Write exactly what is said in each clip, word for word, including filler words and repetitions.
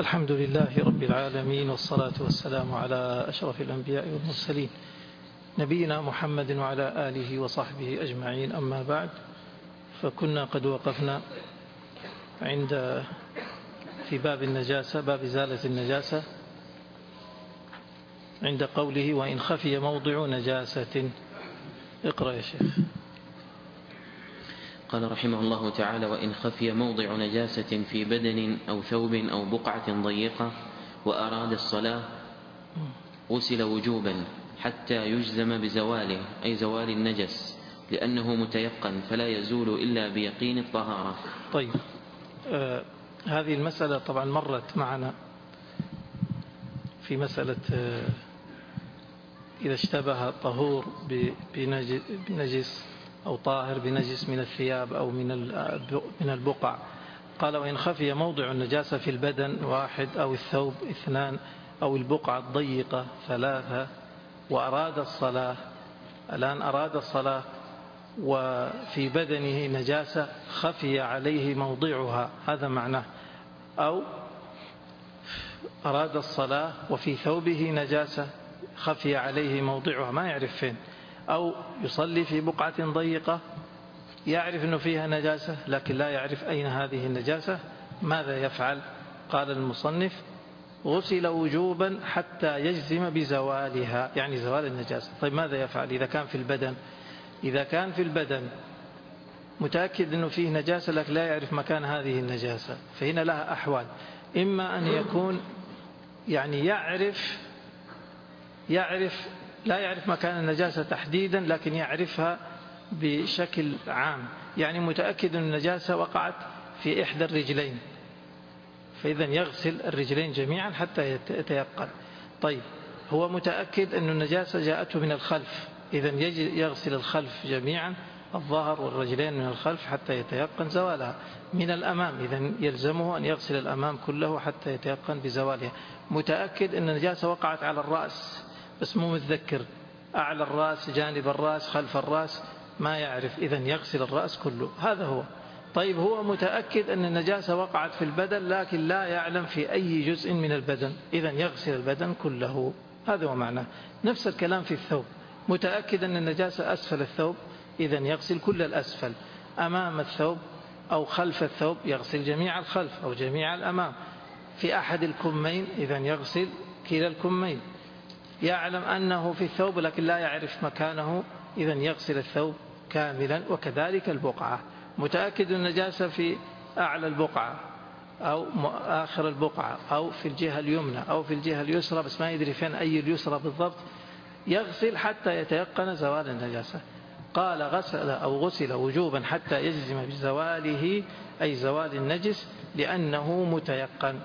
الحمد لله رب العالمين، والصلاة والسلام على أشرف الأنبياء والمرسلين نبينا محمد وعلى آله وصحبه أجمعين. أما بعد، فكنا قد وقفنا عند في باب النجاسة، باب إزالة النجاسة، عند قوله وإن خفي موضع نجاسة. اقرأ يا شيخ. قال رحمه الله تعالى: وإن خفي موضع نجاسة في بدن أو ثوب أو بقعة ضيقة وأراد الصلاة غسل وجوبا حتى يجزم بزواله، أي زوال النجس، لأنه متيقن فلا يزول إلا بيقين الطهارة. طيب، آه هذه المسألة طبعا مرت معنا في مسألة آه إذا اشتبه طهور بنجس أو طاهر بنجس من الثياب أو من البقع. قال: وإن خفي موضع النجاسة في البدن واحد، أو الثوب اثنان، أو البقعة الضيقة ثلاثة، وأراد الصلاة. الآن أراد الصلاة وفي بدنه نجاسة خفي عليه موضعها، هذا معناه. أو أراد الصلاة وفي ثوبه نجاسة خفي عليه موضعها، ما يعرف فين. أو يصلي في بقعة ضيقة يعرف أنه فيها نجاسة لكن لا يعرف أين هذه النجاسة، ماذا يفعل؟ قال المصنف: غسل وجوبا حتى يجزم بزوالها، يعني زوال النجاسة. طيب، ماذا يفعل إذا كان في البدن؟ إذا كان في البدن متأكد أنه فيه نجاسة لكن لا يعرف مكان هذه النجاسة، فهنا لها أحوال. إما أن يكون يعني يعرف يعرف لا يعرف مكان النجاسة تحديدا لكن يعرفها بشكل عام، يعني متأكد أن النجاسة وقعت في إحدى الرجلين، فإذا يغسل الرجلين جميعا حتى يتيقن. طيب، هو متأكد أن النجاسة جاءته من الخلف، إذا يغسل الخلف جميعا، الظهر والرجلين من الخلف حتى يتيقن زوالها. من الأمام، إذا يلزمه أن يغسل الأمام كله حتى يتيقن بزوالها. متأكد أن النجاسة وقعت على الرأس بس مو متذكر، أعلى الرأس، جانب الرأس، خلف الرأس، ما يعرف، إذا يغسل الرأس كله، هذا هو. طيب، هو متأكد أن النجاسة وقعت في البدن لكن لا يعلم في أي جزء من البدن، إذا يغسل البدن كله، هذا هو معناه. نفس الكلام في الثوب، متأكد أن النجاسة أسفل الثوب، إذا يغسل كل الأسفل. أمام الثوب أو خلف الثوب يغسل جميع الخلف أو جميع الأمام. في أحد الكمين، إذا يغسل كلا الكمين. يعلم أنه في الثوب لكن لا يعرف مكانه، إذا يغسل الثوب كاملا. وكذلك البقعة، متأكد النجاسة في أعلى البقعة أو آخر البقعة أو في الجهة اليمنى أو في الجهة اليسرى بس ما يدري فين أي اليسرى بالضبط، يغسل حتى يتيقن زوال النجاسة. قال: غسل أو غسل وجوبا حتى يجزم بزواله، أي زوال النجس، لأنه متيقن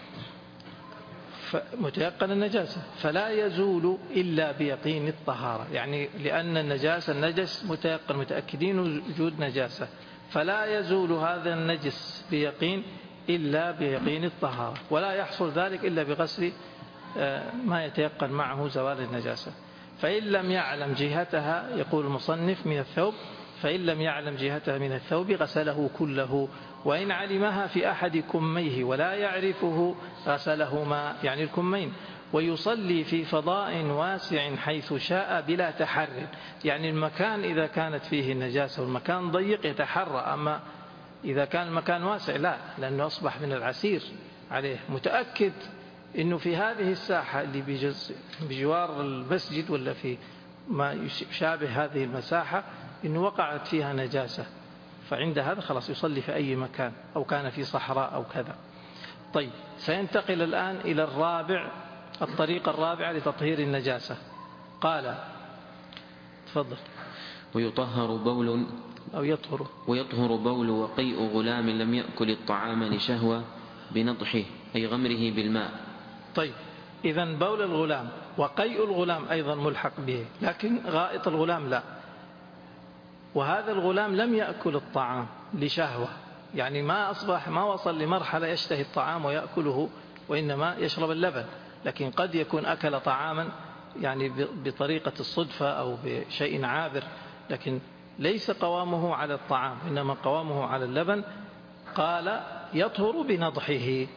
متيقن النجاسة، فلا يزول إلا بيقين الطهارة، يعني لأن النجاسة النجس متيقن، متأكدين وجود نجاسة، فلا يزول هذا النجس بيقين إلا بيقين الطهارة، ولا يحصل ذلك إلا بغسل ما يتيقن معه زوال النجاسة. فإن لم يعلم جهتها، يقول المصنف، من الثوب، فإن لم يعلم جهتها من الثوب غسله كله، وإن علمها في أحد كميه ولا يعرفه غسلهما، يعني الكمين. ويصلي في فضاء واسع حيث شاء بلا تحرٍ، يعني المكان إذا كانت فيه النجاسة والمكان ضيق يتحرى، أما إذا كان المكان واسع لا، لأنه أصبح من العسير عليه. متأكد إنه في هذه الساحة اللي بجوار المسجد ولا في ما يشابه هذه المساحة إنه وقعت فيها نجاسة، فعند هذا خلاص يصلي في أي مكان، أو كان في صحراء أو كذا. طيب، سينتقل الآن إلى الرابع، الطريقة الرابعة لتطهير النجاسة. قال: تفضل. ويطهر بول أو يطهر ويطهر بول وقيء غلام لم يأكل الطعام لشهوة بنضحه، أي غمره بالماء. طيب، إذن بول الغلام وقيء الغلام أيضا ملحق به، لكن غائط الغلام لا. وهذا الغلام لم يأكل الطعام لشهوة، يعني ما أصبح ما وصل لمرحلة يشتهي الطعام ويأكله، وإنما يشرب اللبن. لكن قد يكون أكل طعاما يعني بطريقة الصدفة أو بشيء عابر، لكن ليس قوامه على الطعام، إنما قوامه على اللبن. قال: يطهر بنضحه،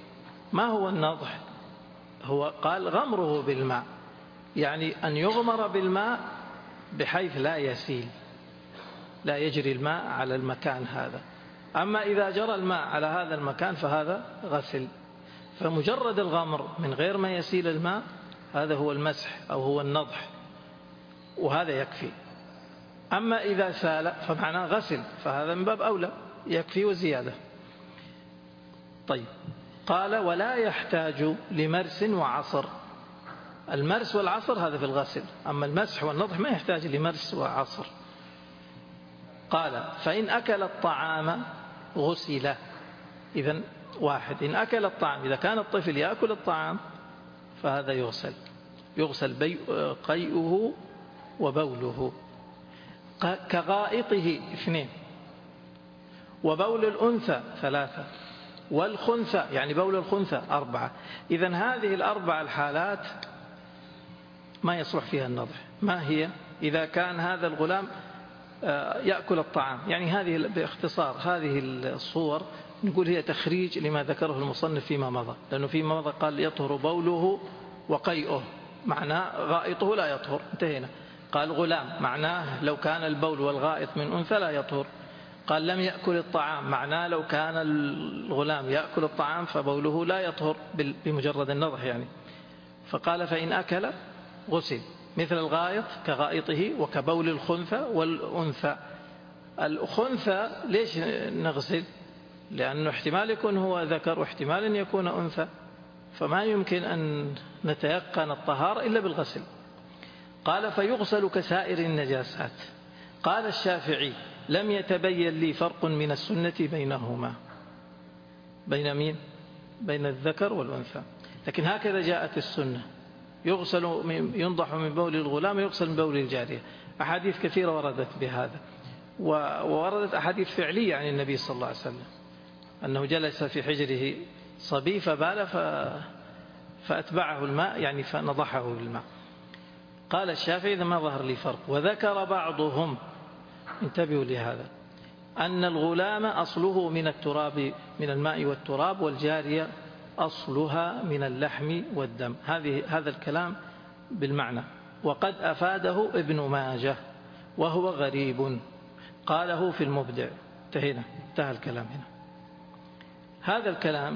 ما هو النضح؟ هو قال غمره بالماء، يعني أن يغمر بالماء بحيث لا يسيل، لا يجري الماء على المكان هذا. أما إذا جرى الماء على هذا المكان فهذا غسل. فمجرد الغمر من غير ما يسيل الماء هذا هو المسح أو هو النضح، وهذا يكفي. أما إذا سال فمعناه غسل، فهذا من باب أولى يكفي وزيادة. طيب، قال ولا يحتاج لمرس وعصر. المرس والعصر هذا في الغسل، أما المسح والنضح ما يحتاج لمرس وعصر. قال فإن أكل الطعام غسل. إذن واحد، إن أكل الطعام، إذا كان الطفل يأكل الطعام فهذا يغسل، يغسل قيئه وبوله. كغائطه اثنين، وبول الأنثى ثلاثة، والخنثى يعني بول الخنثى أربعة. إذن هذه الأربع الحالات ما يصلح فيها النضح. ما هي؟ إذا كان هذا الغلام يأكل الطعام، يعني هذه باختصار هذه الصور نقول هي تخريج لما ذكره المصنف فيما مضى، لأنه فيما مضى قال يطهر بوله وقيئه، معناه غائطه لا يطهر، انتهينا. قال غلام معناه لو كان البول والغائط من أنثى لا يطهر. قال لم يأكل الطعام معناه لو كان الغلام يأكل الطعام فبوله لا يطهر بمجرد النضح يعني. فقال فإن أكل غسل مثل الغائط كغائطه وكبول الخنثى والأنثى. الخنثى ليش نغسل؟ لأنه احتمال يكون هو ذكر واحتمال أن يكون أنثى، فما يمكن أن نتيقن الطهارة إلا بالغسل. قال فيغسل كسائر النجاسات. قال الشافعي لم يتبين لي فرق من السنة بينهما. بين مين؟ بين الذكر والأنثى، لكن هكذا جاءت السنة، يغسل ينضح من بول الغلام ويغسل من بول الجارية. أحاديث كثيرة وردت بهذا، ووردت أحاديث فعلية عن النبي صلى الله عليه وسلم أنه جلس في حجره صبي فبال فأتبعه الماء، يعني فنضحه بالماء. قال الشافعي إذا ما ظهر لي فرق. وذكر بعضهم، انتبهوا لهذا، أن الغلام أصله من التراب، من الماء والتراب، والجارية أصلها من اللحم والدم. هذه هذا الكلام بالمعنى. وقد أفاده ابن ماجه وهو غريب، قاله في المبدع. انتهينا، انتهى الكلام هنا. هذا الكلام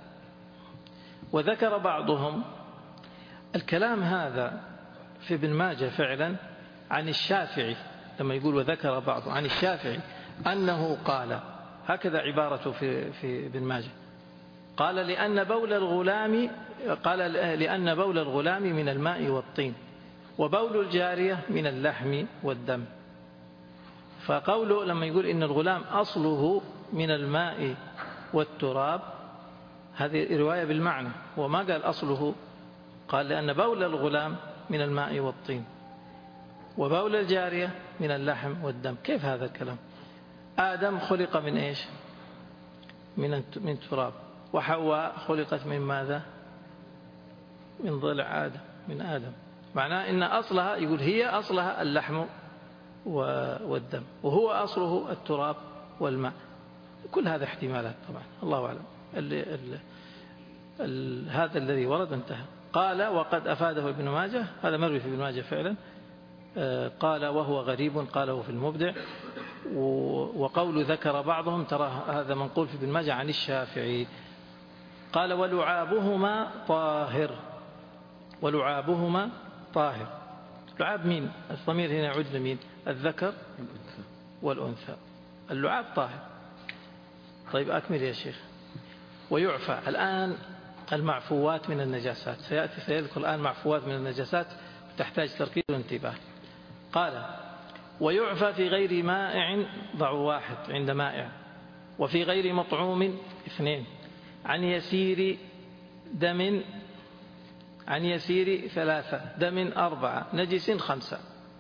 وذكر بعضهم الكلام هذا في ابن ماجه فعلا عن الشافعي، لما يقول وذكر بعض عن الشافعي أنه قال هكذا عبارته في في ابن ماجه، قال لأن بول الغلام قال لأن بول الغلام من الماء والطين، وبول الجارية من اللحم والدم. فقوله لما يقول إن الغلام أصله من الماء والتراب، هذه رواية بالمعنى، وما قال أصله، قال لأن بول الغلام من الماء والطين وبول الجارية من اللحم والدم. كيف هذا الكلام؟ آدم خلق من إيش؟ من من تراب، وحواء خلقت من ماذا؟ من ضلع آدم، من آدم. معناه إن أصلها، يقول هي أصلها اللحم والدم، وهو أصله التراب والماء. كل هذا احتمالات طبعا، الله أعلم. ال ال ال هذا الذي ورد انتهى. قال وقد أفاده ابن ماجه، هذا مروي في ابن ماجه فعلا. قال وهو غريب، قاله في المبدع. وقول ذكر بعضهم ترى هذا منقول في ابن ماجه عن الشافعي. قال ولعابهما طاهر. ولعابهما طاهر. لعاب مين؟ الضمير هنا يعود لمين؟ الذكر والأنثى. اللعاب طاهر. طيب أكمل يا شيخ. ويعفى الآن المعفوات من النجاسات، سيأتي سيذكر الآن معفوات من النجاسات تحتاج تركيز وانتباه. قال ويعفى في غير مائع، ضعوا واحد عند مائع، وفي غير مطعوم اثنين، عن يسير دم، عن يسير ثلاثة، دم أربعة، نجس خمسة.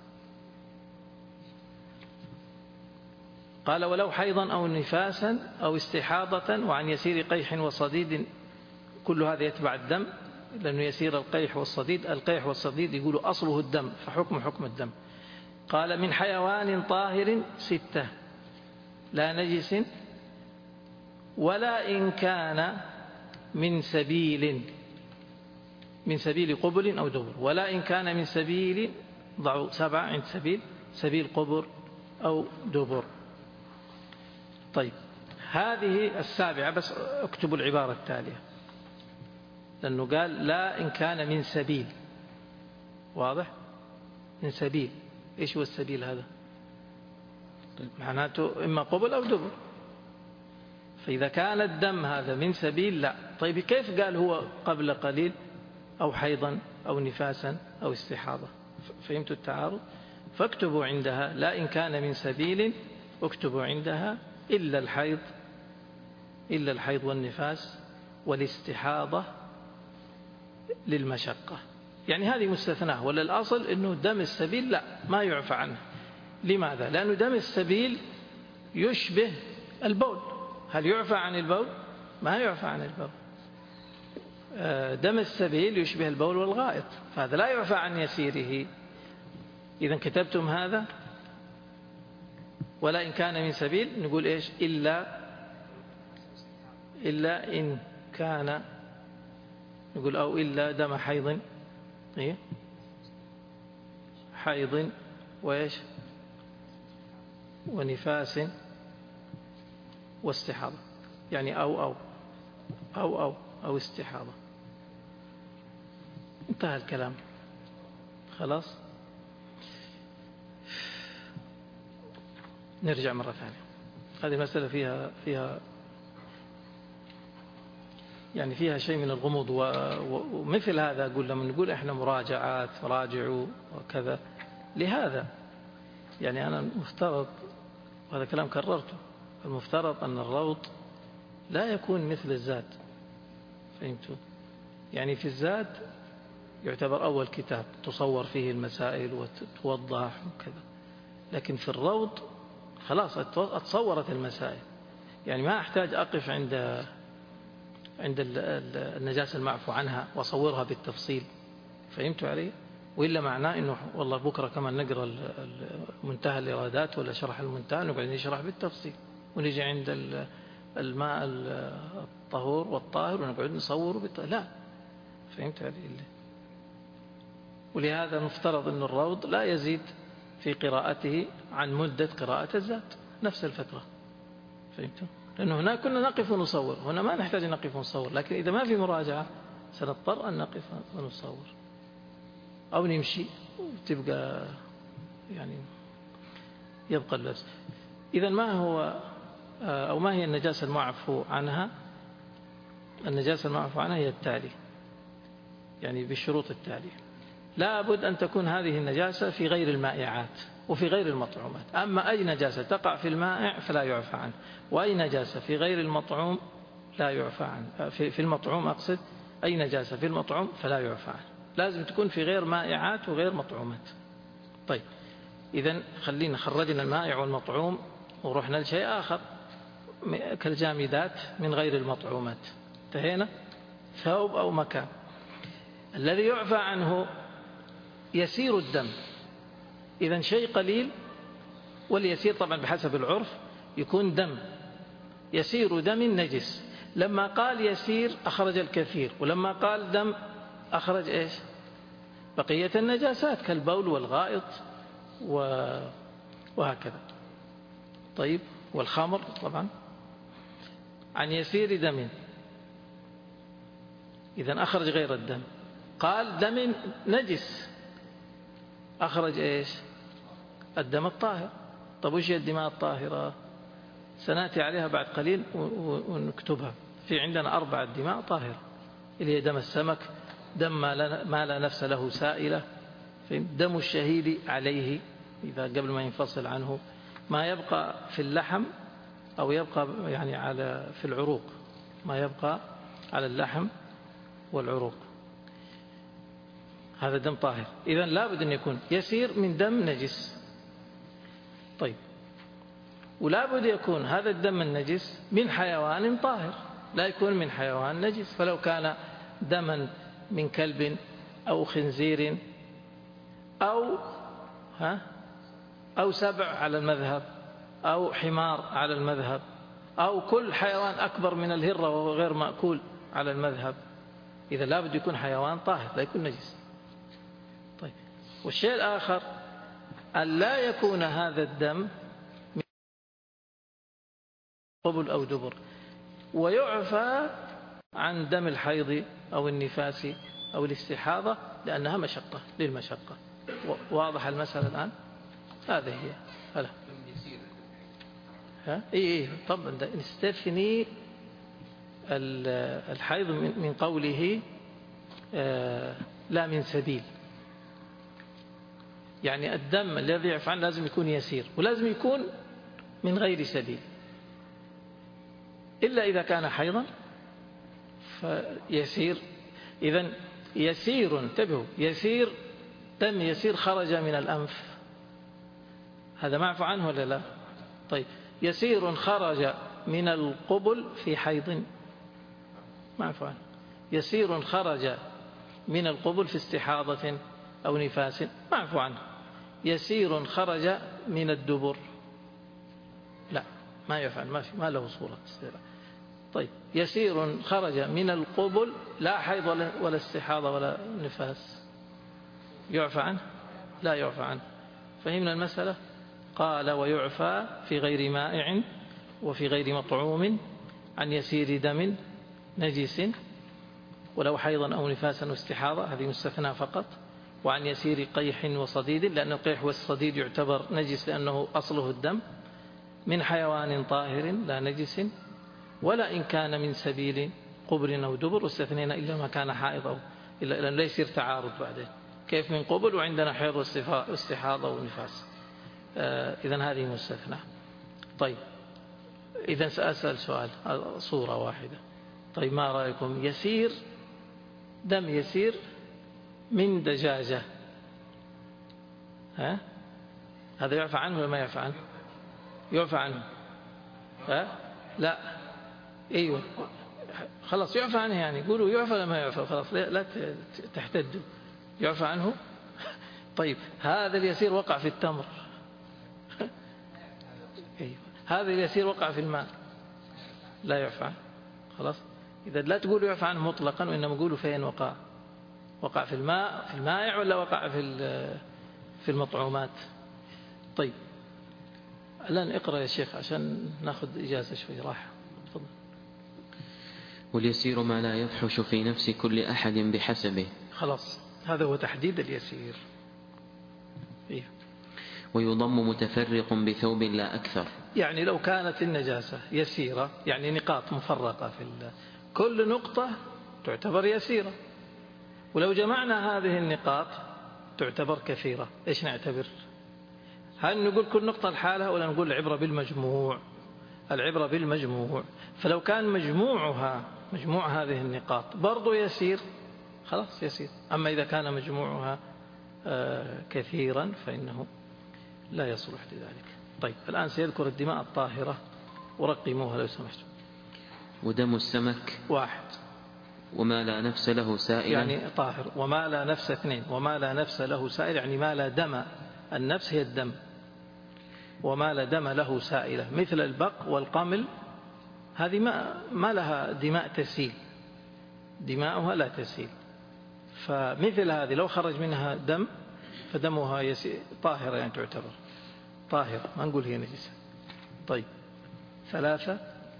قال ولو حيضا أو نفاسا أو استحاضة، وعن يسير قيح وصديد، كل هذا يتبع الدم، لأنه يسير القيح والصديد. القيح والصديد يقولوا أصله الدم، فحكم حكم الدم. قال من حيوان طاهر ستة، لا نجس ولا إن كان من سبيل من سبيل قبل أو دبر، ولا إن كان من سبيل، ضعوا سبعة عند سبيل، سبيل قبر أو دبر. طيب هذه السابعة، بس اكتبوا العبارة التالية، لأنه قال لا إن كان من سبيل، واضح؟ من سبيل، إيش هو السبيل هذا؟ معناته إما قبل أو دبر. فإذا كان الدم هذا من سبيل لا. طيب كيف قال هو قبل قليل أو حيضا أو نفاسا أو استحاضة؟ فهمتوا التعارض؟ فاكتبوا عندها لا إن كان من سبيل، اكتبوا عندها إلا الحيض، إلا الحيض والنفاس والاستحاضة للمشقة. يعني هذه مستثناه، ولا الأصل أنه دم السبيل لا ما يعفى عنه. لماذا؟ لأنه دم السبيل يشبه البول. هل يعفى عن البول؟ ما يعفى عن البول. دم السبيل يشبه البول والغائط، فهذا لا يعفى عن يسيره. إذا كتبتم هذا ولا إن كان من سبيل، نقول إيش؟ إلا إلا إن كان، نقول أو إلا دم حيض، إيه؟ حيض وإيش؟ ونفاس واستحاضة. يعني أو أو أو أو أو استحاضة. انتهى الكلام خلاص. نرجع مرة ثانية. هذه المسألة فيها فيها يعني فيها شيء من الغموض، ومثل هذا أقول لما نقول إحنا مراجعات راجعوا وكذا، لهذا يعني أنا المفترض، وهذا كلام كررته، المفترض أن الروض لا يكون مثل الزاد. فهمتوا؟ يعني في الزاد يعتبر أول كتاب تصور فيه المسائل وتوضح وكذا، لكن في الروض خلاص اتصورت المسائل. يعني ما أحتاج أقف عند عند النجاسة المعفو عنها وأصورها بالتفصيل. فهمتوا علي؟ وإلا معناه إنه والله بكرة كمان نقرأ منتهى الإرادات ولا شرح المنتهى نقعد نشرح بالتفصيل، ونجي عند الماء الطهور والطاهر ونقعد نصوره بالتفصيل. لا. فهمت علي؟ ولهذا مفترض أن الروض لا يزيد في قراءته عن مدة قراءة الزاد، نفس الفترة. فهمتوا؟ لأنه هناك كنا نقف ونصور، هنا ما نحتاج نقف ونصور، لكن إذا ما في مراجعة سنضطر أن نقف ونصور أو نمشي وتبقى يعني يبقى اللبس. إذا ما هو أو ما هي النجاسة المعفو عنها؟ النجاسة المعفو عنها هي التالي، يعني بالشروط التالية: لا بد أن تكون هذه النجاسة في غير المائعات وفي غير المطعومات. أما أي نجاسة تقع في المائع فلا يعفى عنه، وأي نجاسة في غير المطعوم لا يعفى عنه. في المطعوم أقصد، أي نجاسة في المطعوم فلا يعفى عنه، لازم تكون في غير مائعات وغير مطعومات. طيب إذن خلينا خرجنا المائع والمطعوم ورحنا لشيء آخر كالجامدات من غير المطعومات. انتهينا. ثوب أو مكان. الذي يعفى عنه يسير الدم. إذن شيء قليل، واليسير طبعا بحسب العرف يكون دم، يسير دم نجس. لما قال يسير أخرج الكثير، ولما قال دم أخرج إيش؟ بقية النجاسات كالبول والغائط وهكذا. طيب والخمر طبعا. عن يسير دم، إذن أخرج غير الدم. قال دم نجس، أخرج إيش؟ الدم الطاهر. طب وش هي الدماء الطاهرة؟ سنأتي عليها بعد قليل ونكتبها. في عندنا أربعة دماء طاهرة، اللي هي دم السمك، دم ما لا نفس له سائلة، دم الشهيد عليه إذا قبل ما ينفصل عنه، ما يبقى في اللحم أو يبقى يعني على في العروق، ما يبقى على اللحم والعروق، هذا دم طاهر. إذن لابد أن يكون يسير من دم نجس. طيب ولابد يكون هذا الدم النجس من حيوان طاهر، لا يكون من حيوان نجس. فلو كان دما من كلب أو خنزير أو ها أو سبع على المذهب أو حمار على المذهب أو كل حيوان أكبر من الهرة وهو غير مأكول على المذهب إذا لابد يكون حيوان طاهر لا يكون نجس. طيب، والشيء الآخر أن لا يكون هذا الدم من قبل أو دبر، ويعفى عن دم الحيض أو النفاس أو الاستحاضة لأنها مشقة للمشقة. واضح المسألة الآن؟ هذه هي. هلا ها إيه إيه طبعا نستثني الحيض من قوله لا من سبيل، يعني الدم الذي يعفى عنه لازم يكون يسير ولازم يكون من غير سبيل، إلا إذا كان حيضا فيسير. إذن يسير، انتبهوا، يسير دم يسير خرج من الأنف، هذا معفى عنه ولا لا؟ طيب، يسير خرج من القبل في حيض معفى عنه، يسير خرج من القبل في استحاضة أو نفاس معفى عنه، يسير خرج من الدبر لا ما يفعل، ما, في ما له صورة استدراء. طيب، يسير خرج من القبل لا حيض ولا, ولا استحاضة ولا نفاس يعفى عنه؟ لا يعفى عنه. فهمنا المسألة؟ قال ويعفى في غير مائع وفي غير مطعوم عن يسير دم نجس ولو حيضا أو نفاسا واستحاضة، هذه مستثنى فقط، وعن يسير قيح وصديد، لأن القيح والصديد يعتبر نجس لأنه أصله الدم، من حيوان طاهر لا نجس، ولا إن كان من سبيل قبر أو دبر، واستثنينا إلا ما كان حائض أو إلا لأن لا يصير تعارض بعدين، كيف من قبل وعندنا حيض واستحاضة ونفاس. آه إذن هذه مستثنى. طيب، إذن سأسأل سؤال، صورة واحدة. طيب، ما رأيكم؟ يسير دم يسير من دجاجة، ها؟ هذا يعفى عنه ولا ما يعفى عنه؟ يعفى عنه. ها؟ لا، ايوه خلاص يعفى عنه، يعني قولوا يعفى ولا ما يعفى، خلاص لا تحتدوا، يعفى عنه. طيب، هذا اليسير وقع في التمر. ايوه، هذا اليسير وقع في الماء لا يعفى عنه. خلاص، إذا لا تقولوا يعفى عنه مطلقا، وإنما قولوا فين وقع. وقع في الماء في المائع ولا وقع في في المطعومات؟ طيب، الآن اقرأ يا شيخ عشان ناخذ إجازة شوي راحة. تفضل. واليسير ما لا يفحش في نفس كل أحد بحسبه. خلاص، هذا هو تحديد اليسير. إيه؟ ويضم متفرق بثوب لا أكثر، يعني لو كانت النجاسة يسيرة، يعني نقاط مفرقة في كل نقطة تعتبر يسيرة، ولو جمعنا هذه النقاط تعتبر كثيرة. إيش نعتبر؟ هل نقول كل نقطة لحالها ولا نقول العبرة بالمجموع؟ العبرة بالمجموع. فلو كان مجموعها مجموع هذه النقاط برضو يسير، خلاص يسير. أما إذا كان مجموعها كثيرا فإنه لا يصلح لذلك. طيب، الآن سيذكر الدماء الطاهرة ورقموها لو سمحتم. ودم السمك واحد، وما لا نفس له سائل، يعني طاهر، وما لا نفس اثنين، وما لا نفس له سائل يعني ما لا دم، النفس هي الدم، وما لا دم له سائلة، مثل البق والقمل، هذه ما, ما لها دماء تسيل، دماؤها لا تسيل، فمثل هذه لو خرج منها دم فدمها يسير طاهرة، يعني تعتبر طاهرة، ما نقول هي نجسة. طيب، ثلاثة،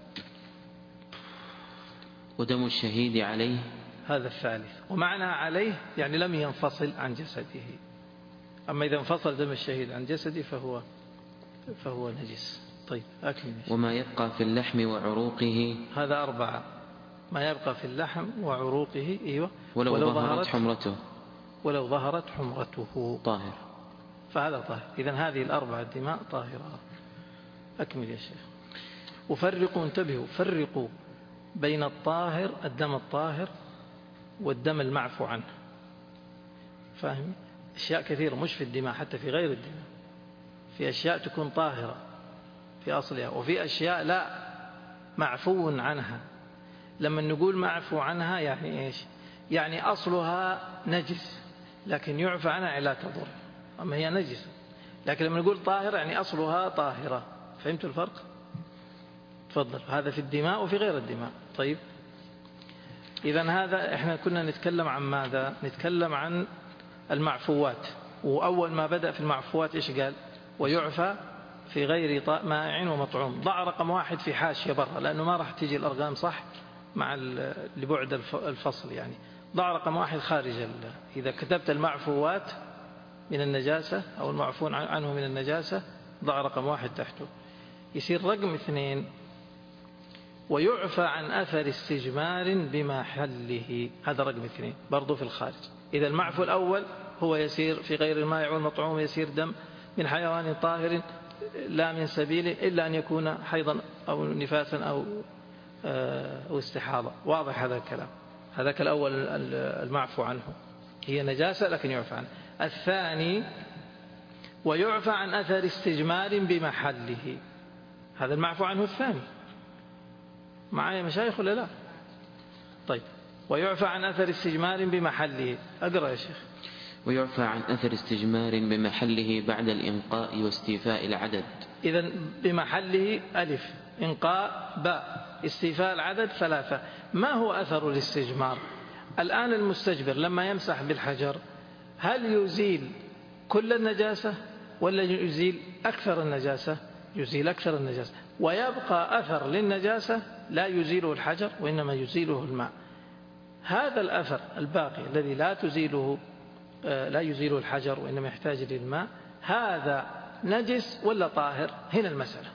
ودم الشهيد عليه، هذا الثالث، ومعنى عليه يعني لم ينفصل عن جسده، أما إذا انفصل دم الشهيد عن جسده فهو فهو نجس. طيب، أكمل. وما يبقى في اللحم وعروقه، هذا أربعة، ما يبقى في اللحم وعروقه، إيوه، ولو, ولو ظهرت حمرته، ولو ظهرت حمرته طاهر، فهذا طاهر. إذن هذه الأربعة دماء طاهرة. أكمل يا شيخ. وفرقوا، انتبهوا، فرقوا بين الطاهر، الدم الطاهر، والدم المعفو عنه. فاهم؟ أشياء كثيرة مش في الدماء، حتى في غير الدماء، في أشياء تكون طاهرة في أصلها، وفي أشياء لا، معفو عنها. لما نقول معفو عنها يعني إيش؟ يعني أصلها نجس لكن يعفى عنها لا تضر، أما هي نجسة. لكن لما نقول طاهرة يعني أصلها طاهرة. فهمت الفرق؟ تفضل. هذا في الدماء وفي غير الدماء. طيب، إذن هذا إحنا كنا نتكلم عن ماذا؟ نتكلم عن المعفوات، وأول ما بدأ في المعفوات إيش قال؟ ويعفى في غير مائع ومطعوم. ضع رقم واحد في حاشية برا لأنه ما راح تيجي الأرقام صح مع لبعد الفصل، يعني ضع رقم واحد خارج. إذا كتبت المعفوات من النجاسة أو المعفون عنه من النجاسة ضع رقم واحد تحته. يصير رقم اثنين ويعفى عن أثر استجمار بمحله، هذا رقم اثنين برضو في الخارج. إذا المعفو الأول هو يسير في غير المائع والمطعوم، يسير دم من حيوان طاهر لا من سبيله إلا أن يكون حيضا أو نفاسا أو أو استحاضة. واضح هذا الكلام؟ هذاك الأول المعفو عنه هي نجاسة لكن يعفى عنه. الثاني ويعفى عن أثر استجمار بمحله، هذا المعفو عنه الثاني. معايا مشايخ ولا لا؟ طيب ويعفى عن أثر استجمار بمحله. أقرأ يا شيخ. ويعفى عن أثر استجمار بمحله بعد الإنقاء واستيفاء العدد. إذن بمحله ألف، إنقاء باء، استيفاء العدد ثلاثة. ما هو أثر الاستجمار؟ الآن المستجبر لما يمسح بالحجر هل يزيل كل النجاسة ولا يزيل أكثر النجاسة؟ يزيل أكثر النجاسة، ويبقى أثر للنجاسة لا يزيله الحجر وإنما يزيله الماء. هذا الأثر الباقي الذي لا تزيله لا يزيله الحجر وإنما يحتاج للماء، هذا نجس ولا طاهر؟ هنا المسألة.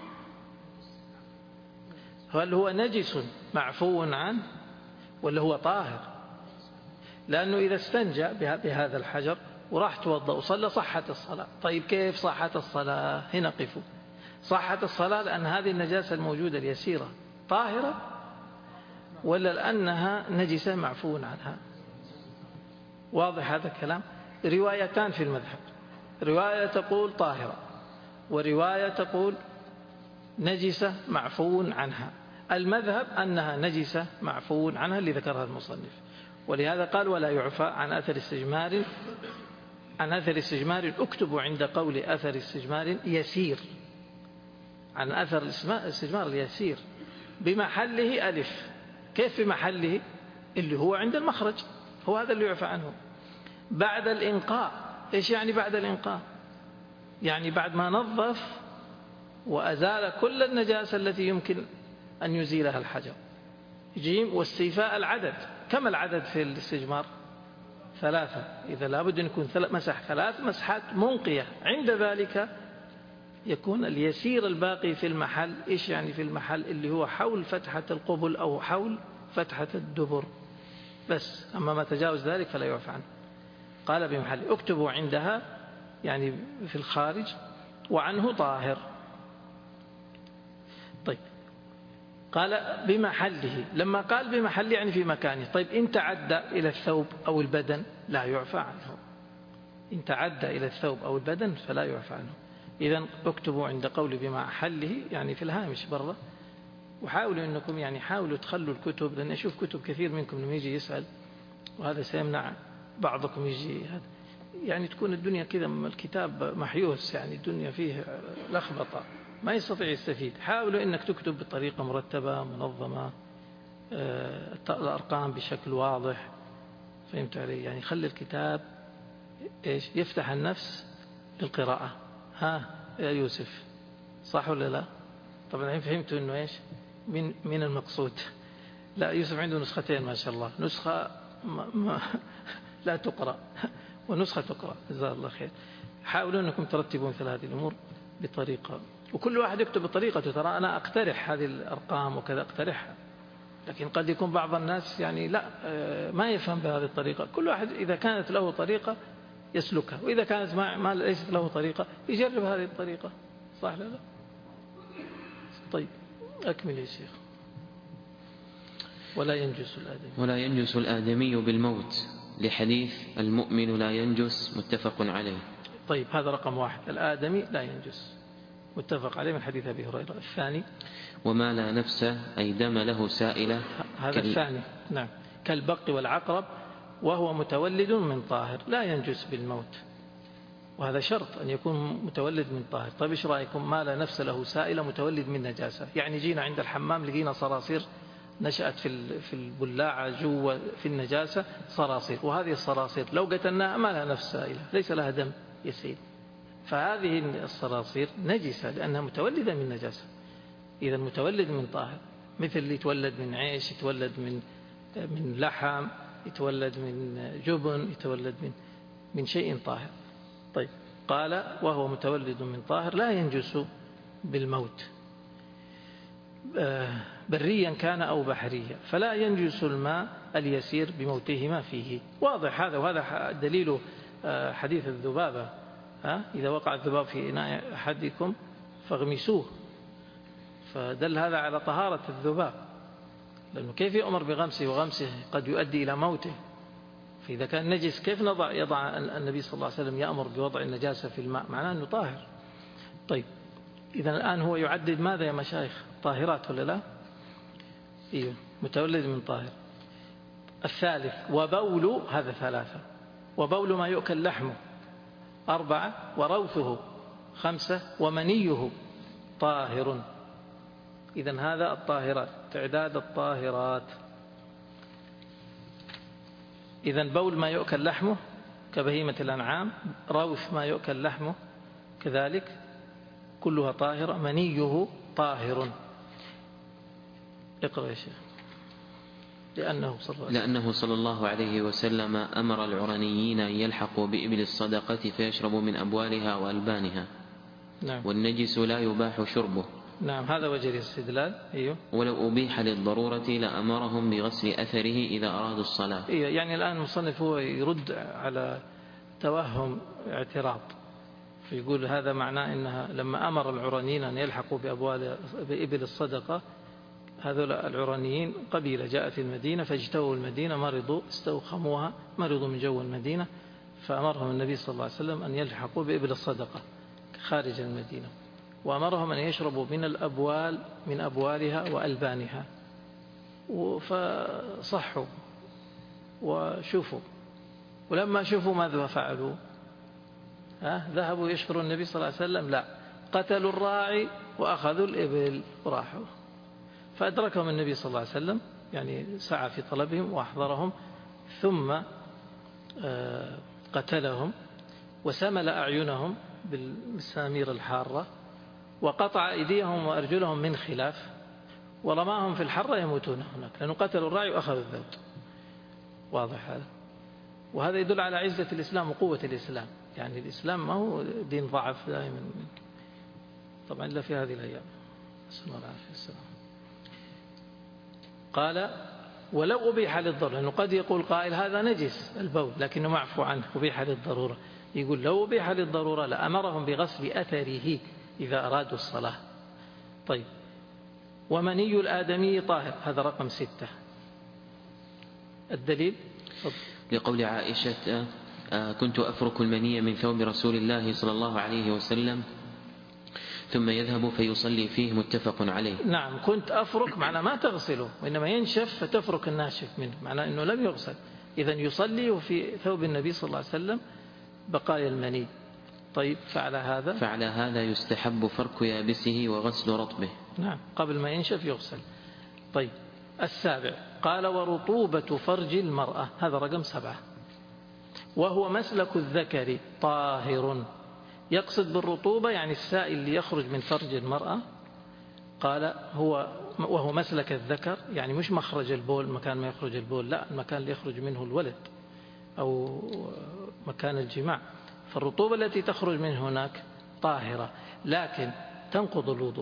هل هو نجس معفو عنه ولا هو طاهر؟ لأنه إذا استنجى بهذا الحجر وراح توضأ وصلى صحت الصلاة. طيب كيف صحت الصلاة؟ هنا قفوا. صحت الصلاة لأن هذه النجاسة الموجودة اليسيرة طاهرة ولا لأنها نجسة معفو عنها؟ واضح هذا الكلام؟ روايتان في المذهب، رواية تقول طاهرة ورواية تقول نجسة معفو عنها. المذهب أنها نجسة معفو عنها اللي ذكرها المصنف، ولهذا قال ولا يعفى عن أثر استجمار. عن أثر استجمار اكتبوا عند قول أثر استجمار يسير، عن أثر الاستجمار اليسير بمحله ألف. كيف بمحله؟ اللي هو عند المخرج، هو هذا اللي يعفى عنه. بعد الإنقاء. إيش يعني بعد الإنقاء؟ يعني بعد ما نظف وأزال كل النجاسة التي يمكن أن يزيلها الحجر. جيم واستيفاء العدد. كم العدد في الاستجمار؟ ثلاثة. إذا لابد أن يكون مسح ثلاث مسحات منقية. عند ذلك يكون اليسير الباقي في المحل. إيش يعني في المحل؟ اللي هو حول فتحة القبل أو حول فتحة الدبر بس، أما ما تجاوز ذلك فلا يعفى عنه. قال بمحل اكتبوا عندها يعني في الخارج وعنه طاهر. طيب قال بمحله، لما قال بمحله يعني في مكانه. طيب إن تعدى إلى الثوب أو البدن لا يعفى عنه. إن تعدى إلى الثوب أو البدن فلا يعفى عنه. إذن اكتبوا عند قول بمحله يعني في الهامش برا، وحاولوا أنكم يعني حاولوا تخلوا الكتب، لأن أشوف كتب كثير منكم لما يجي يسأل وهذا سيمنع بعضكم يجي هذا، يعني تكون الدنيا كذا الكتاب محيوس، يعني الدنيا فيه لخبطة ما يستطيع يستفيد. حاولوا أنك تكتب بطريقة مرتبة منظمة، الأرقام بشكل واضح، فهمت علي؟ يعني خلي الكتاب إيش يفتح النفس للقراءة. ها يا يوسف صح ولا لا؟ طبعا الحين فهمتوا أنه إيش من من المقصود. لا يوسف عنده نسختين ما شاء الله، نسخة ما ما لا تقرأ ونسخة تقرأ، جزاه الله خير. حاولوا أنكم ترتبوا مثل هذه الأمور بطريقة، وكل واحد يكتب بطريقته. ترى أنا أقترح هذه الأرقام وكذا أقترحها، لكن قد يكون بعض الناس يعني لا ما يفهم بهذه الطريقة. كل واحد إذا كانت له طريقة يسلكها، وإذا كانت ما, ما ليست له طريقة يجرب هذه الطريقة. صح لا لا؟ طيب أكمل يا شيخ. ولا ينجس الآدمي ولا ينجس الآدمي بالموت لحديث المؤمن لا ينجس متفق عليه. طيب هذا رقم واحد، الآدمي لا ينجس متفق عليه من حديث أبي هريرة. الثاني وما لا نفس أي دم له سائلة. هذا كال... الثاني نعم كالبق والعقرب وهو متولد من طاهر لا ينجس بالموت، وهذا شرط أن يكون متولد من طاهر. طيب إيش رأيكم ما لا نفس له سائلة متولد من نجاسة؟ يعني جينا عند الحمام لقينا صراصير نشأت في في البلاعة جوا في النجاسة صراصير، وهذه الصراصير لو قتلناها ما لها نفس سائلة، ليس لها دم يسيل، فهذه الصراصير نجسة لأنها متولدة من نجاسة. إذا متولد من طاهر، مثل اللي يتولد من عيش، يتولد من من لحم، يتولد من جبن، يتولد من من شيء طاهر. طيب قال وهو متولد من طاهر لا ينجس بالموت بريا كان أو بحريا، فلا ينجس الماء اليسير بموتهما فيه. واضح هذا، وهذا دليل حديث الذبابة، إذا وقع الذباب في إناء أحدكم فاغمسوه، فدل هذا على طهارة الذباب، لأنه كيف يؤمر بغمسه، وغمسه قد يؤدي إلى موته. فإذا كان نجس كيف نضع يضع النبي صلى الله عليه وسلم يأمر بوضع النجاسة في الماء؟ معناه أنه طاهر. طيب إذا الآن هو يعدد ماذا يا مشايخ؟ طاهرات ولا لا؟ إيه، متولد من طاهر. الثالث وبول، هذا ثلاثة، وبول ما يؤكل لحمه أربعة، وروثه خمسة، ومنيه طاهر. إذن هذا الطاهرات، تعداد الطاهرات. إذن بول ما يؤكل لحمه كبهيمة الأنعام، روث ما يؤكل لحمه كذلك كلها طاهرة، منيه طاهر. اقرأ يا شيخ. لأنه صلى الله عليه وسلم, لأنه صلى الله عليه وسلم أمر العرنيين أن يلحقوا بإبل الصدقة فيشربوا من أبوالها وألبانها. نعم. والنجس لا يباح شربه. نعم، هذا وجه الاستدلال. أيوه. ولو أبيح للضرورة لأمرهم بغسل أثره إذا أرادوا الصلاة. أيوه، يعني الآن المصنف هو يرد على توهم اعتراض، فيقول هذا معناه إنها لما أمر العرانيين أن يلحقوا بأبوال بإبل الصدقة، هذول العرانيين قبيلة جاءت المدينة فاجتووا المدينة، مرضوا استوخموها، مرضوا من جو المدينة، فأمرهم النبي صلى الله عليه وسلم أن يلحقوا بإبل الصدقة خارج المدينة، وأمرهم أن يشربوا من الأبوال من أبوالها وألبانها، فصحوا وشوفوا. ولما شوفوا ماذا فعلوا؟ ها؟ ذهبوا يشكروا النبي صلى الله عليه وسلم؟ لا، قتلوا الراعي وأخذوا الإبل وراحوا. فأدركهم النبي صلى الله عليه وسلم، يعني سعى في طلبهم وأحضرهم، ثم قتلهم وسمل أعينهم بالمسامير الحارة، وقطع أيديهم وأرجلهم من خلاف، ورماهم في الحرة يموتون هناك، لأنه قتلوا الراعي وأخذوا الذود. واضح هذا؟ وهذا يدل على عزة الإسلام وقوة الإسلام. يعني الإسلام ما هو دين ضعف دائما، طبعا إلا في هذه الأيام. نسأل الله العافية والسلام. قال ولو أبيح للضرورة، لأنه قد يقول قائل هذا نجس البول لكنه معفو عنه، أبيح للضرورة. يقول لو أبيح للضرورة لأمرهم بغسل أثره إذا أرادوا الصلاة. طيب، ومني الآدمي طاهر، هذا رقم ستة. الدليل لقول عائشة كنت أفرك المني من ثوب رسول الله صلى الله عليه وسلم ثم يذهب فيصلي فيه، متفق عليه. نعم، كنت أفرك معنى ما تغسله، وإنما ينشف فتفرك الناشف منه، معنى أنه لم يغسل. إذن يصلي في ثوب النبي صلى الله عليه وسلم بقايا المني. طيب، فعلى هذا فعلى هذا يستحب فرك يابسه وغسل رطبه. نعم، قبل ما ينشف يغسل. طيب، السابع قال ورطوبة فرج المرأة، هذا رقم سبعة، وهو مسلك الذكر طاهر. يقصد بالرطوبة يعني السائل اللي يخرج من فرج المرأة. قال هو وهو مسلك الذكر، يعني مش مخرج البول، مكان ما يخرج البول، لا، المكان اللي يخرج منه الولد أو مكان الجماع. فالرطوبة التي تخرج من هناك طاهرة، لكن تنقض الوضوء،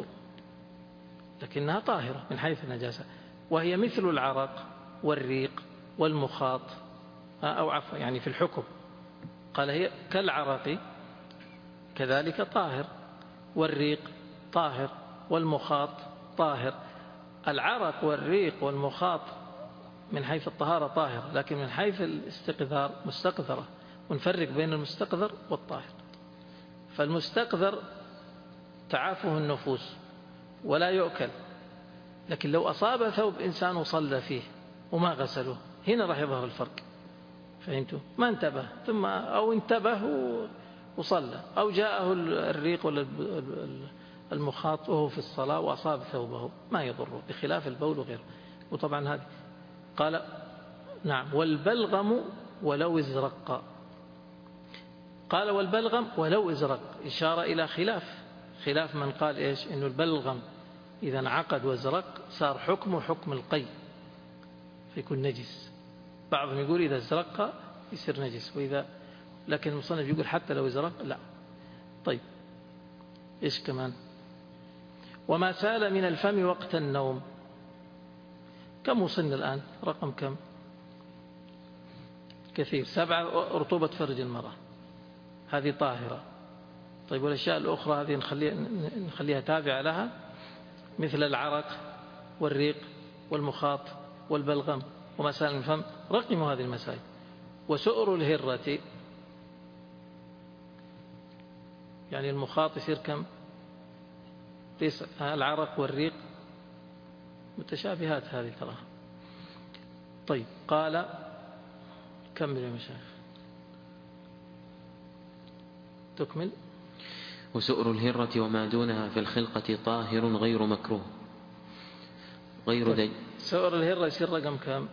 لكنها طاهرة من حيث النجاسة، وهي مثل العرق والريق والمخاط، أو عفوا يعني في الحكم قال هي كالعرق كذلك طاهر، والريق طاهر، والمخاط طاهر. العرق والريق والمخاط من حيث الطهارة طاهر، لكن من حيث الاستقذار مستقذرة، ونفرق بين المستقذر والطاهر. فالمستقذر تعافه النفوس ولا يؤكل، لكن لو أصاب ثوب إنسان وصلى فيه وما غسله، هنا راح يظهر الفرق. فهمتوا؟ ما انتبه ثم أو انتبه وصلى، أو جاءه الريق ولا المخاط وهو في الصلاة وأصاب ثوبه، ما يضره، بخلاف البول وغيره. وطبعا هذه قال نعم والبلغم ولو ازرق. قال والبلغم ولو ازرق، إشارة إلى خلاف خلاف من قال إيش إنه البلغم إذا انعقد وازرق صار حكمه حكم القي فيكون نجس. بعضهم يقول إذا ازرق يصير نجس، وإذا لكن المصنف يقول حتى لو ازرق لا. طيب إيش كمان؟ وما سال من الفم وقت النوم. كم وصلنا الآن؟ رقم كم؟ كثير. سبعة. رطوبة فرج المرأة هذه طاهرة. طيب والأشياء الأخرى هذه نخليها, نخليها تابعة لها، مثل العرق والريق والمخاط والبلغم ومسائل الفم، رقموا هذه المسائل. وسؤر الهرة يعني المخاط يصير كم؟ تسع. العرق والريق متشابهات هذه تراها. طيب قال كمل يا مشايخ تكمل. وسؤر الهرة وما دونها في الخلقة طاهر غير مكروه غير طيب. دج. سؤر الهرة يصير رقم كم؟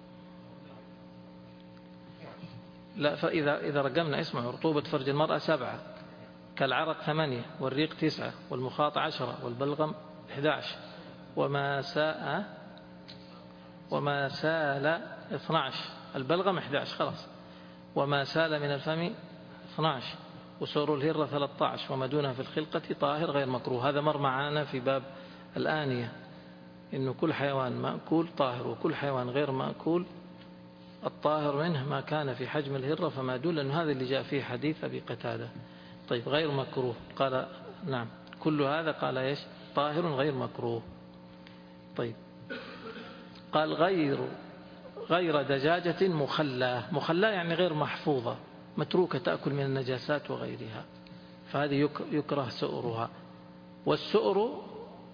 لا، فإذا إذا رقمنا اسمه رطوبة فرج المرأة سبعة، كالعرق ثمانية، والريق تسعة، والمخاط عشرة، والبلغم أحد عشر، وما ساء وما سال اثني عشر، البلغم أحد عشر خلاص، وما سال من الفم اثني عشر، وسؤر الهرة ثلاثة عشر، وما دونها في الخلقة طاهر غير مكروه. هذا مر معانا في باب الآنية إنه كل حيوان مأكول طاهر، وكل حيوان غير مأكول الطاهر منه ما كان في حجم الهرة فما دون، لأن هذا اللي جاء فيه حديث أبي قتادة. طيب غير مكروه قال نعم كل هذا قال إيش؟ طاهر غير مكروه. طيب قال غير غير دجاجة مخلاة. مخلاة يعني غير محفوظة متروكة تأكل من النجاسات وغيرها، فهذه يكره سؤرها. والسؤر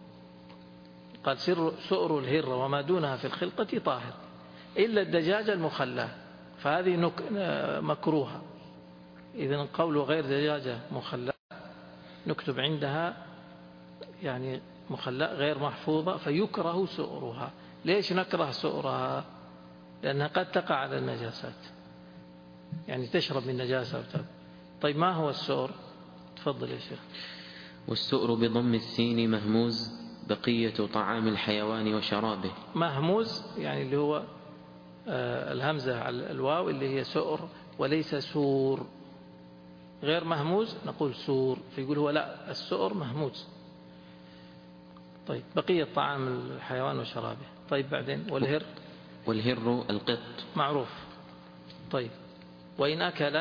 قال سؤر الهرة وما دونها في الخلقة طاهر إلا الدجاجة المخلاة، فهذه مكروهة. إذن قول غير دجاجة مخلاة نكتب عندها يعني مخلاة غير محفوظة فيكره سؤرها. ليش نكره سؤرها؟ لأنها قد تقع على النجاسات، يعني تشرب من نجاسة وتب. طيب ما هو السؤر؟ تفضل يا شيخ. والسؤر بضم السين مهموز بقية طعام الحيوان وشرابه. مهموز يعني اللي هو آه الهمزة على الواو اللي هي سؤر وليس سور. غير مهموز نقول سور، فيقول هو لا السؤر مهموز. طيب بقية طعام الحيوان وشرابه. طيب بعدين والهر. والهر القط معروف. طيب وإن أكل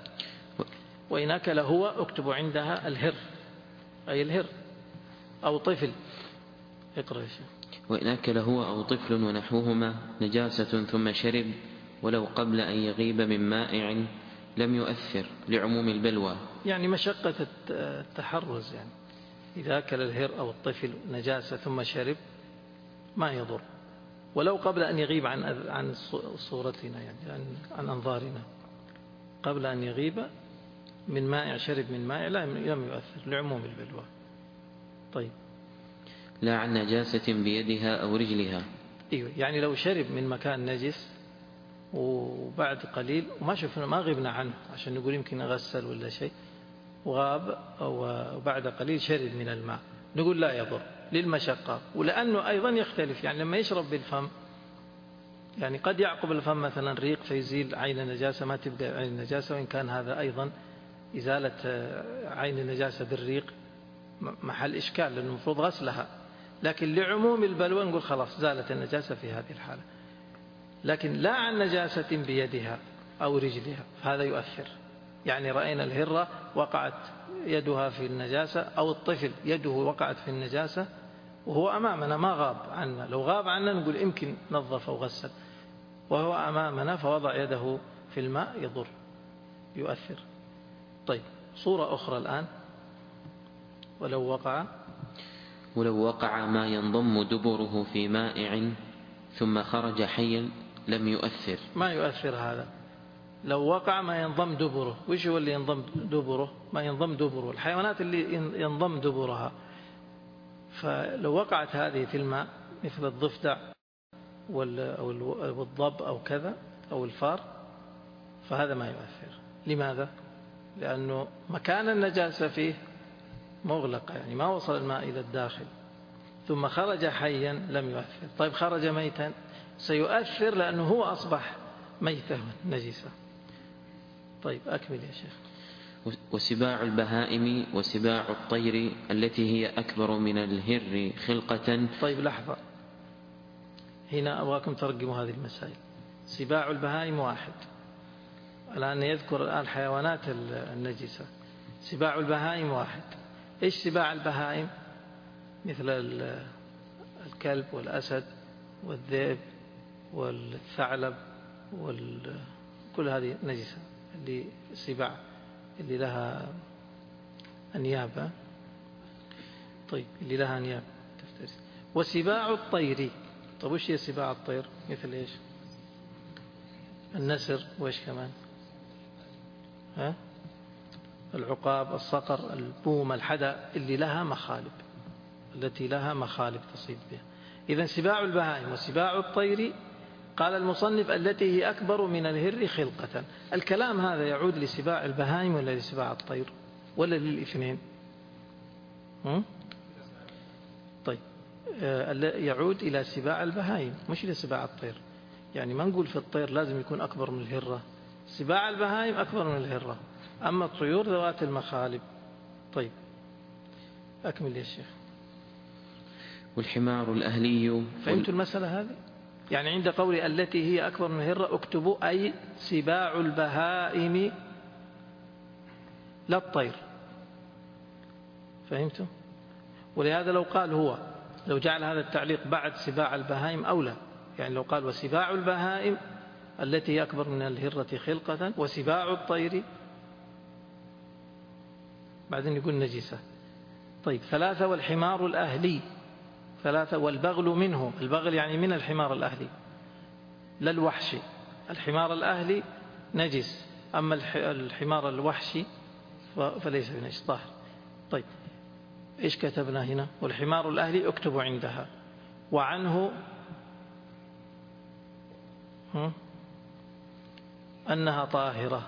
وإن أكل هو اكتبوا عندها الهر أي الهر أو طفل. اقرأ يا شيخ. وإن أكل هو أو طفل ونحوهما نجاسة ثم شرب ولو قبل أن يغيب من مائع لم يؤثر لعموم البلوى. يعني مشقة التحرز، يعني إذا أكل الهر أو الطفل نجاسة ثم شرب ما يضر ولو قبل أن يغيب عن عن صورتنا، يعني عن, عن أنظارنا، قبل أن يغيب من مائع شرب من مائع لم يؤثر لعموم البلوى. طيب لا عن نجاسة بيدها أو رجلها. أيوة يعني لو شرب من مكان نجس وبعد قليل وما شفنا ما غبنا عنه عشان نقول يمكن أغسل ولا شيء، وغاب أو بعد قليل شرب من الماء، نقول لا يضر للمشقة، ولأنه أيضا يختلف. يعني لما يشرب بالفم يعني قد يعقب الفم مثلا ريق فيزيل عين النجاسة، ما تبقى عين النجاسة، وإن كان هذا أيضا إزالة عين النجاسة بالريق محل إشكال لأنه المفروض غسلها، لكن لعموم البلوى نقول خلاص زالت النجاسة في هذه الحالة. لكن لا عن نجاسة بيدها أو رجلها فهذا يؤثر. يعني رأينا الهرة وقعت يدها في النجاسة أو الطفل يده وقعت في النجاسة وهو أمامنا ما غاب عنا، لو غاب عنا نقول يمكن نظف أو غسل، وهو أمامنا فوضع يده في الماء يضر يؤثر. طيب صورة أخرى الآن. ولو وقع ولو وقع ما ينضم دبره في مائع ثم خرج حيا لم يؤثر. ما يؤثر هذا. لو وقع ما ينضم دبره، وش هو اللي ينضم دبره؟ ما ينضم دبره الحيوانات اللي ينضم دبرها. فلو وقعت هذه في الماء مثل الضفدع أو الضب أو كذا أو الفار فهذا ما يؤثر. لماذا؟ لأنه مكان النجاسة فيه مغلقة، يعني ما وصل الماء إلى الداخل، ثم خرج حيا لم يؤثر. طيب خرج ميتا سيؤثر لأنه هو أصبح ميتا نجسة. طيب أكمل يا شيخ. وسباع البهائم وسباع الطير التي هي أكبر من الهر خلقة. طيب لحظة، هنا أبغاكم ترجموا هذه المسائل. سباع البهائم واحد، الآن يذكر الآن الحيوانات النجسة. سباع البهائم واحد. إيش سباع البهائم؟ مثل الكلب والأسد والذئب والثعلب وكل هذه نجسة، اللي سباع اللي لها أنياب. طيب اللي لها أنياب تفترس. وسباع الطير، طيب وش هي سباع الطير؟ مثل إيش؟ النسر، وإيش كمان؟ ها؟ العقاب، الصقر، البوم، الحدى، اللي لها مخالب، التي لها مخالب تصيد بها. إذن سباع البهائم وسباع الطير قال المصنف التي هي أكبر من الهر خلقة. الكلام هذا يعود لسباع البهائم ولا لسباع الطير ولا للاثنين؟ طيب يعود إلى سباع البهائم مش لسباع الطير. يعني ما نقول في الطير لازم يكون أكبر من الهرة، سباع البهائم أكبر من الهرة، أما الطيور ذوات المخالب. طيب أكمل يا شيخ. والحمار الأهلي. فهمتوا المسألة هذه؟ يعني عند قولي التي هي أكبر من الهرة اكتبوا أي سباع البهائم لا الطير. فهمتوا؟ ولهذا لو قال هو لو جعل هذا التعليق بعد سباع البهائم أولى، يعني لو قال وسباع البهائم التي هي أكبر من الهرة خلقة وسباع الطير بعدين يقول نجسة. طيب ثلاثة والحمار الأهلي. ثلاثة والبغل منه، البغل يعني من الحمار الأهلي لا الوحشي. الحمار الأهلي نجس، أما الحمار الوحشي فليس بنجس طاهر. طيب إيش كتبنا هنا؟ والحمار الأهلي اكتبوا عندها. وعنه أنها طاهرة،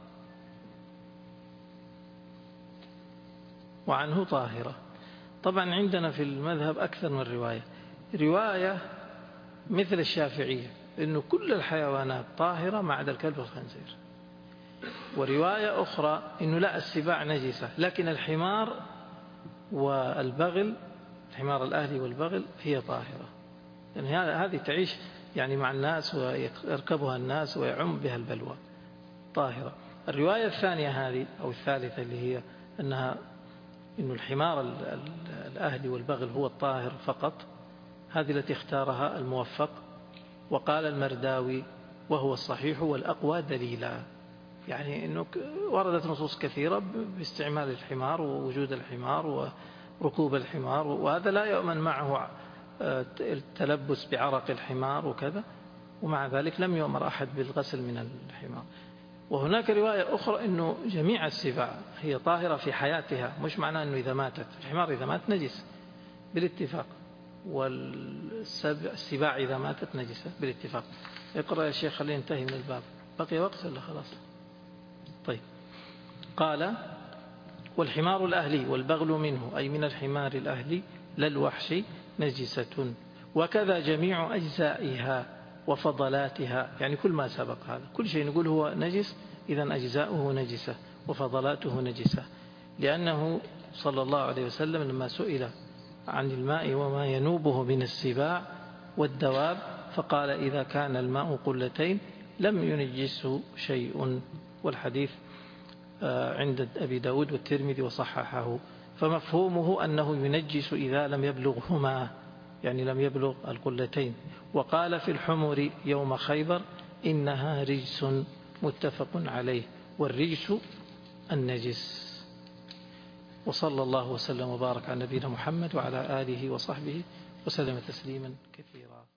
وعنه طاهرة. طبعا عندنا في المذهب أكثر من رواية. رواية مثل الشافعية إنه كل الحيوانات طاهرة ما عدا الكلب والخنزير، ورواية أخرى إنه لا السباع نجسة لكن الحمار والبغل، الحمار الأهلي والبغل هي طاهرة، يعني هذه تعيش يعني مع الناس ويركبها الناس ويعم بها البلوى، طاهرة. الرواية الثانية هذه أو الثالثة اللي هي أنها إنه الحمار الأهلي والبغل هو الطاهر فقط، هذه التي اختارها الموفق وقال المرداوي وهو الصحيح والأقوى دليلا. يعني أنه وردت نصوص كثيرة باستعمال الحمار ووجود الحمار وركوب الحمار، وهذا لا يؤمن معه التلبس بعرق الحمار وكذا، ومع ذلك لم يؤمر أحد بالغسل من الحمار. وهناك رواية أخرى أنه جميع السباع هي طاهرة في حياتها، مش معناه أنه إذا ماتت الحمار إذا مات نجس بالاتفاق، والسباع إذا ماتت نجسة بالاتفاق. اقرأ يا شيخ خلينا ننتهي من الباب، بقي وقت ولا خلاص؟ طيب قال والحمار الأهلي والبغل منه أي من الحمار الأهلي لا الوحشي نجسة، وكذا جميع أجزائها وفضلاتها، يعني كل ما سبق هذا كل شيء نقول هو نجس إذن أجزاؤه نجسة وفضلاته نجسة، لأنه صلى الله عليه وسلم لما سئل عن الماء وما ينوبه من السباع والدواب فقال إذا كان الماء قلتين لم ينجسه شيء، والحديث عند أبي داود والترمذي وصححه. فمفهومه أنه ينجس إذا لم يبلغهما، يعني لم يبلغ القلتين. وقال في الحمر يوم خيبر إنها رجس متفق عليه، والرجس النجس. وصلى الله وسلم وبارك على نبينا محمد وعلى آله وصحبه وسلم تسليما كثيرا.